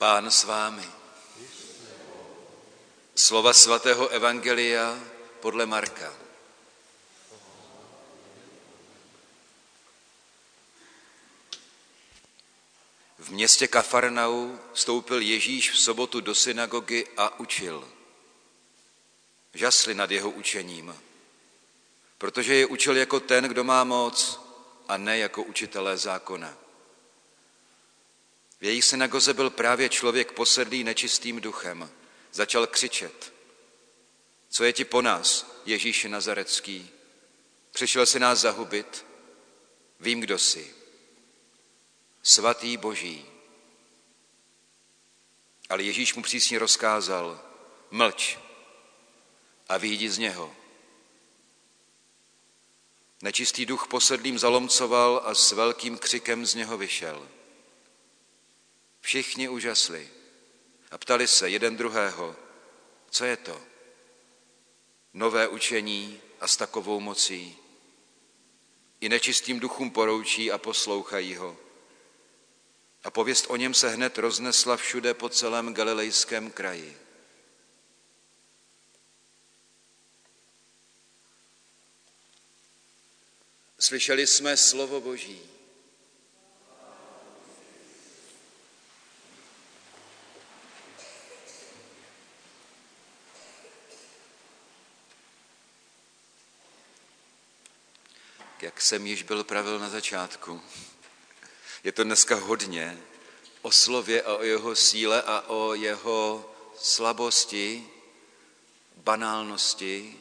Pán s vámi. Slova svatého evangelia podle Marka. V městě Kafarnaum vstoupil Ježíš v sobotu do synagogy a učil. Žasli nad jeho učením, protože je učil jako ten, kdo má moc, a ne jako učitelé zákona. V jejich synagoze byl právě člověk posedlý nečistým duchem. Začal křičet. Co je ti po nás, Ježíši Nazarecký? Přišel si nás zahubit? Vím, kdo jsi. Svatý Boží. Ale Ježíš mu přísně rozkázal, mlč a vyjdi z něho. Nečistý duch posedlým zalomcoval a s velkým křikem z něho vyšel. Všichni užasli a ptali se jeden druhého, co je to? Nové učení a s takovou mocí. I nečistým duchům poroučí a poslouchají ho. A pověst o něm se hned roznesla všude po celém galilejském kraji. Slyšeli jsme slovo Boží. Jak jsem již byl pravil na začátku, je to dneska hodně o slově a o jeho síle a o jeho slabosti, banálnosti,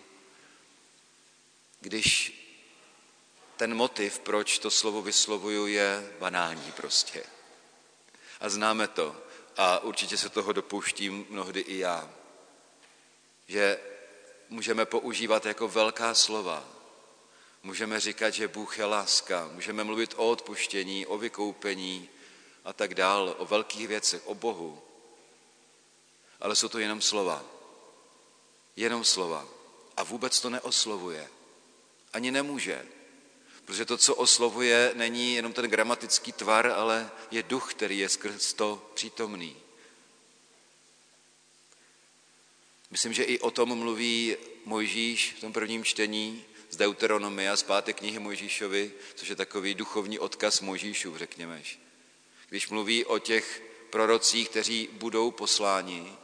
když ten motiv, proč to slovo vyslovuju, je banální prostě. A známe to a určitě se toho dopouštím mnohdy i já, že můžeme používat jako velká slova. Můžeme říkat, že Bůh je láska, můžeme mluvit o odpuštění, o vykoupení a tak dál, o velkých věcech, o Bohu. Ale jsou to jenom slova. Jenom slova. A vůbec to neoslovuje. Ani nemůže. Protože to, co oslovuje, není jenom ten gramatický tvar, ale je duch, který je skrz to přítomný. Myslím, že i o tom mluví Mojžíš v tom prvním čtení z Deuteronomia, z 5. knihy Mojžíšovi, což je takový duchovní odkaz Mojžíšův, řekněme. Když mluví o těch prorocích, kteří budou posláni,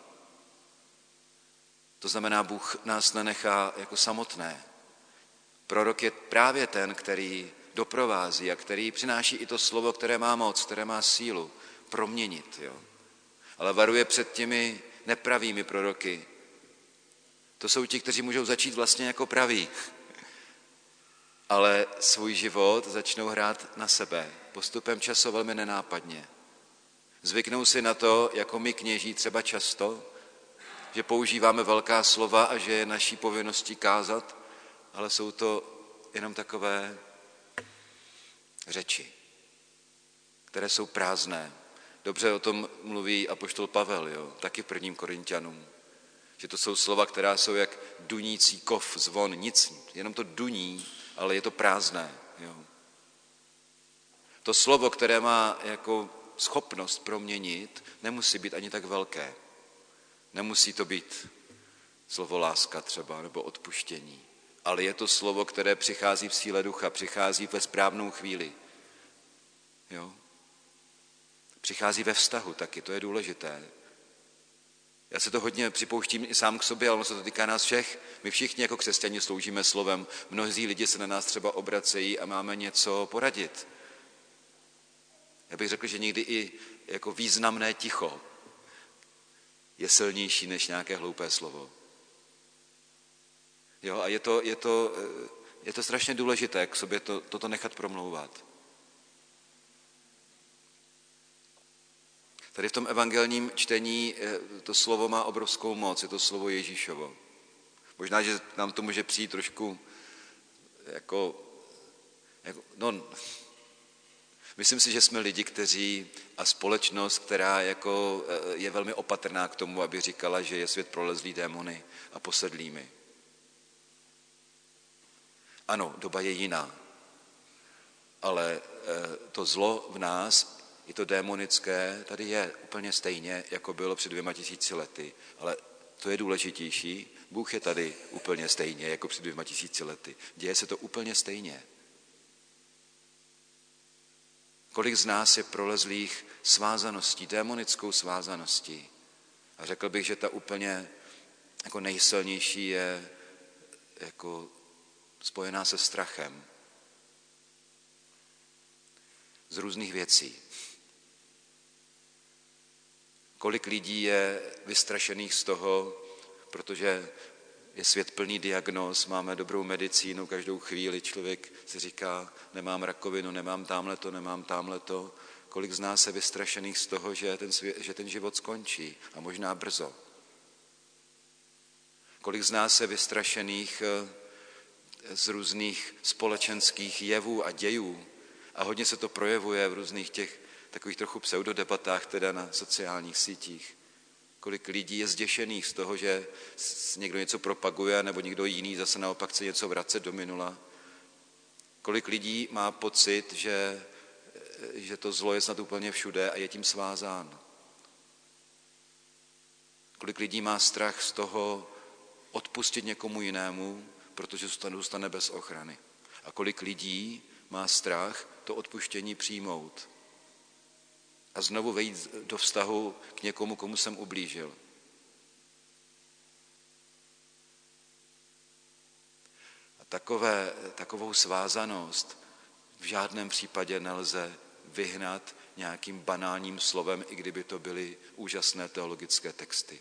to znamená, Bůh nás nenechá jako samotné. Prorok je právě ten, který doprovází a který přináší i to slovo, které má moc, které má sílu proměnit. Jo. Ale varuje před těmi nepravými proroky. To jsou ti, kteří můžou začít vlastně jako praví, ale svůj život začnou hrát na sebe. Postupem času velmi nenápadně. Zvyknou si na to, jako my kněží třeba často, že používáme velká slova a že je naší povinností kázat, ale jsou to jenom takové řeči, které jsou prázdné. Dobře o tom mluví apoštol Pavel, jo? Taky v 1. Korinťanům. Že to jsou slova, která jsou jak dunící kov, zvon, nic, jenom to duní, ale je to prázdné. Jo? To slovo, které má jako schopnost proměnit, nemusí být ani tak velké. Nemusí to být slovo láska třeba, nebo odpuštění. Ale je to slovo, které přichází v síle ducha, přichází ve správnou chvíli. Jo? Přichází ve vztahu taky, to je důležité. Já se to hodně připouštím i sám k sobě, ale ono se to týká nás všech. My všichni jako křesťani sloužíme slovem. Mnozí lidi se na nás třeba obracejí a máme něco poradit. Já bych řekl, že někdy i jako významné ticho je silnější než nějaké hloupé slovo. Jo, a je to strašně důležité k sobě toto nechat promlouvat. Tady v tom evangelním čtení to slovo má obrovskou moc, je to slovo Ježíšovo. Možná, že nám to může přijít trošku myslím si, že jsme lidi, a společnost, která je velmi opatrná k tomu, aby říkala, že je svět prolezlý démony a posedlými. Ano, doba je jiná, ale to zlo v nás i to démonické tady je úplně stejně, jako bylo před 2000 lety, ale to je důležitější, Bůh je tady úplně stejně, jako před 2000 lety. Děje se to úplně stejně. Kolik z nás je prolezlých svázaností, démonickou svázaností. A řekl bych, že ta úplně jako nejsilnější je jako spojená se strachem z různých věcí. Kolik lidí je vystrašených z toho, protože je svět plný diagnóz, máme dobrou medicínu, každou chvíli člověk si říká, nemám rakovinu, nemám támhleto. Kolik z nás je vystrašených z toho, že ten život skončí a možná brzo. Kolik z nás je vystrašených z různých společenských jevů a dějů a hodně se to projevuje v různých těch takových trochu pseudodebatách teda na sociálních sítích. Kolik lidí je zděšených z toho, že někdo něco propaguje, nebo někdo jiný zase naopak chce něco vracet do minula. Kolik lidí má pocit, že to zlo je snad úplně všude a je tím svázán. Kolik lidí má strach z toho odpustit někomu jinému, protože zůstane bez ochrany. A kolik lidí má strach to odpuštění přijmout a znovu vejít do vztahu k někomu, komu jsem ublížil. A takovou svázanost v žádném případě nelze vyhnat nějakým banálním slovem, i kdyby to byly úžasné teologické texty.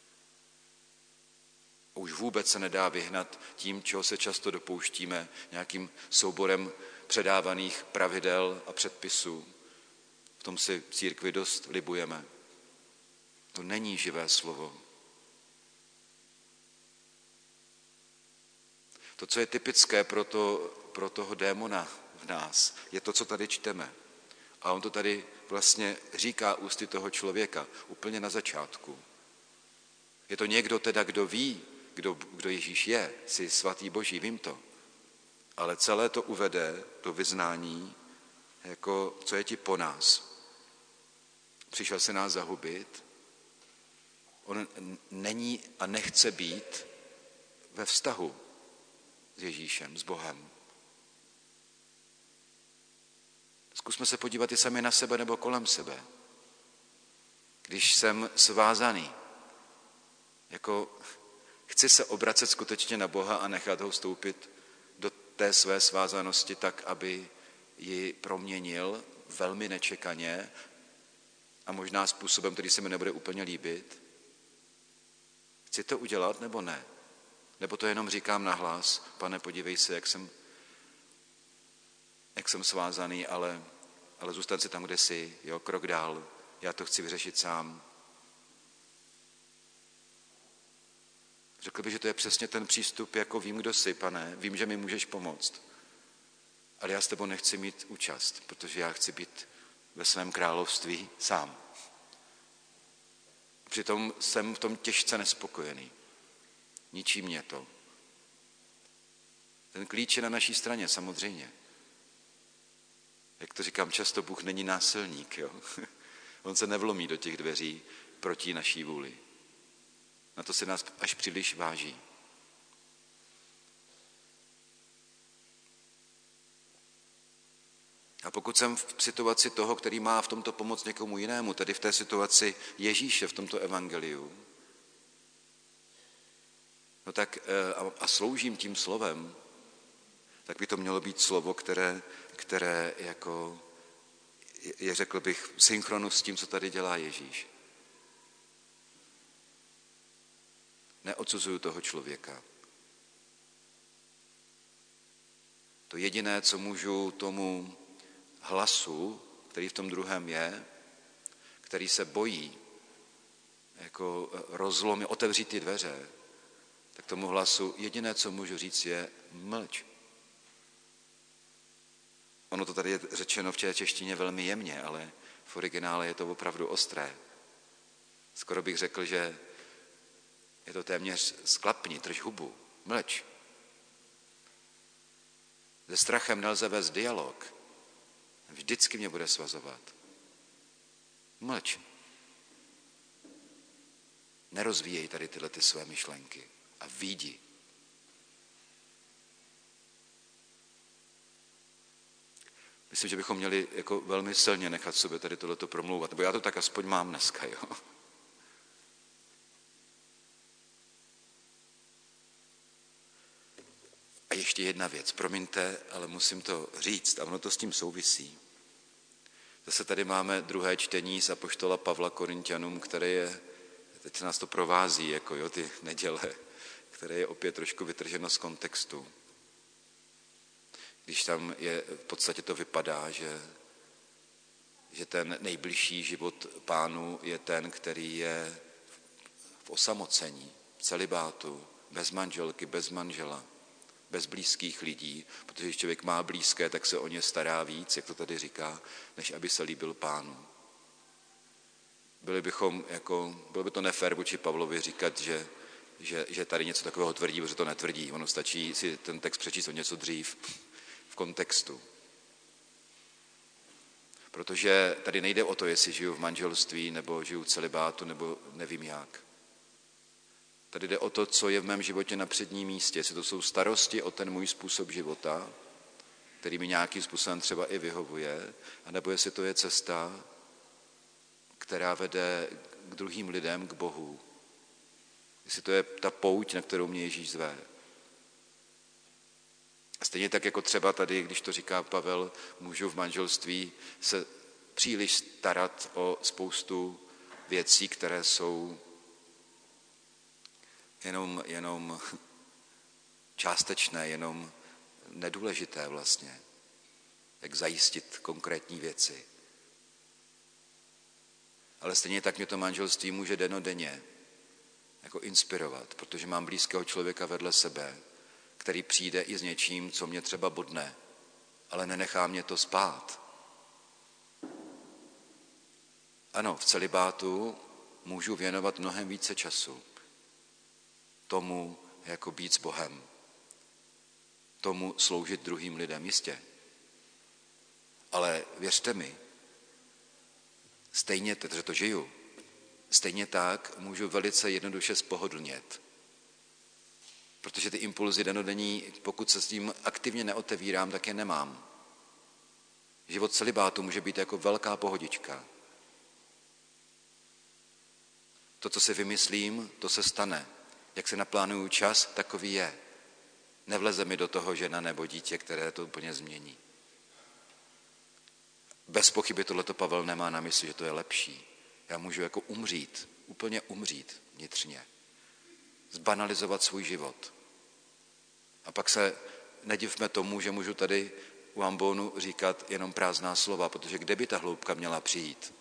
Už vůbec se nedá vyhnat tím, čeho se často dopouštíme, nějakým souborem předávaných pravidel a předpisů. V tom si církvi dost libujeme. To není živé slovo. To, co je typické pro toho démona v nás, je to, co tady čteme. A on to tady vlastně říká ústy toho člověka, úplně na začátku. Je to někdo teda, kdo ví, kdo Ježíš je, jsi svatý Boží, vím to. Ale celé to uvede do vyznání, jako co je ti po nás. Přišel se nás zahubit. On není a nechce být ve vztahu s Ježíšem, s Bohem. Zkusme se podívat i sami na sebe nebo kolem sebe. Když jsem svázaný, jako chci se obracet skutečně na Boha a nechat ho vstoupit do té své svázanosti tak, aby ji proměnil velmi nečekaně a možná způsobem, který se mi nebude úplně líbit. Chci to udělat nebo ne? Nebo to jenom říkám nahlas, Pane, podívej se, jak jsem svázaný, ale zůstaň si tam, kde jsi, jo, krok dál, já to chci vyřešit sám. Řekl bych, že to je přesně ten přístup, jako vím, kdo jsi, Pane, vím, že mi můžeš pomoct, ale já s tebou nechci mít účast, protože já chci být ve svém království sám. Přitom jsem v tom těžce nespokojený. Ničí mě to. Ten klíč je na naší straně, samozřejmě. Jak to říkám často, Bůh není násilník. Jo? On se nevlomí do těch dveří proti naší vůli. Na to se nás až příliš váží. A pokud jsem v situaci toho, který má v tomto pomoct někomu jinému, tedy v té situaci Ježíše v tomto evangeliu, no tak a sloužím tím slovem, tak by to mělo být slovo, které jako je, řekl bych, v synchronu s tím, co tady dělá Ježíš. Neodsuzuju toho člověka. To jediné, co můžu tomu hlasu, který v tom druhém je, který se bojí jako rozlomit, otevřít ty dveře, tak tomu hlasu jediné, co můžu říct, je mlč. Ono to tady je řečeno v češtině velmi jemně, ale v originále je to opravdu ostré. Skoro bych řekl, že je to téměř sklapni, drž hubu, mlč. Se strachem nelze vést dialog. Vždycky mě bude svazovat. Mlč. Nerozvíjej tady tyhle ty své myšlenky a vyjdi. Myslím, že bychom měli jako velmi silně nechat sobě tady tohleto promlouvat, nebo já to tak aspoň mám dneska, jo. A ještě jedna věc, promiňte, ale musím to říct, a ono to s tím souvisí. Zase tady máme druhé čtení z apoštola Pavla Korinťanům, které je, teď se nás to provází, jako jo, ty neděle, které je opět trošku vytrženo z kontextu. Když tam je, v podstatě to vypadá, že ten nejbližší život Pánu je ten, který je v osamocení, v celibátu, bez manželky, bez manžela, bez blízkých lidí, protože když člověk má blízké, tak se o ně stará víc, jak to tady říká, než aby se líbil Pánu. Bylo by to nefér vůči Pavlovi říkat, že tady něco takového tvrdí, protože to netvrdí. Ono stačí si ten text přečíst o něco dřív v kontextu. Protože tady nejde o to, jestli žiju v manželství, nebo žiju v celibátu, nebo nevím jak. Tady jde o to, co je v mém životě na předním místě. Jestli to jsou starosti o ten můj způsob života, který mi nějakým způsobem třeba i vyhovuje, anebo jestli to je cesta, která vede k druhým lidem, k Bohu. Jestli to je ta pouť, na kterou mě Ježíš zve. A stejně tak jako třeba tady, když to říká Pavel, můžu v manželství se příliš starat o spoustu věcí, které jsou jenom částečné, jenom nedůležité vlastně. Jak zajistit konkrétní věci. Ale stejně tak mě to manželství může dennodenně jako inspirovat, protože mám blízkého člověka vedle sebe, který přijde i s něčím, co mě třeba bodne, ale nenechá mě to spát. Ano, v celibátu můžu věnovat mnohem více času tomu, jako být s Bohem, tomu sloužit druhým lidem, jistě. Ale věřte mi, stejně, protože to žiju, stejně tak můžu velice jednoduše spohodlnět. Protože ty impulzy dennodenní, pokud se s tím aktivně neotevírám, tak je nemám. Život celibátu může být jako velká pohodička. To, co si vymyslím, to se stane. Jak si naplánuju čas, takový je. Nevleze mi do toho žena nebo dítě, které to úplně změní. Bez pochyby tohleto Pavel nemá na mysli, že to je lepší. Já můžu jako umřít, úplně umřít vnitřně. Zbanalizovat svůj život. A pak se nedivme tomu, že můžu tady u ambonu říkat jenom prázdná slova, protože kde by ta hloubka měla přijít?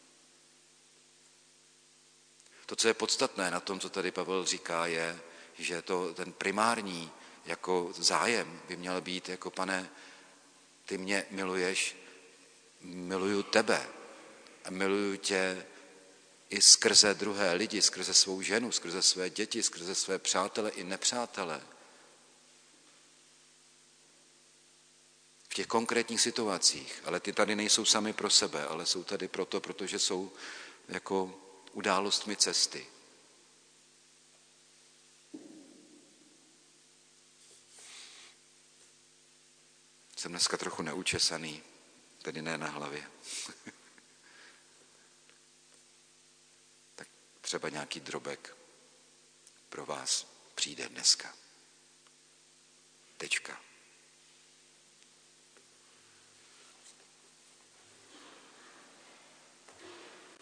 To, co je podstatné na tom, co tady Pavel říká, je, že ten primární jako zájem by měl být jako Pane, ty mě miluješ, miluju tebe a miluju tě i skrze druhé lidi, skrze svou ženu, skrze své děti, skrze své přátele i nepřátele. V těch konkrétních situacích, ale ty tady nejsou sami pro sebe, ale jsou tady proto, protože jsou jako událostmi cesty. Jsem dneska trochu neučesaný, tedy ne na hlavě. Tak třeba nějaký drobek pro vás přijde dneska. Tečka.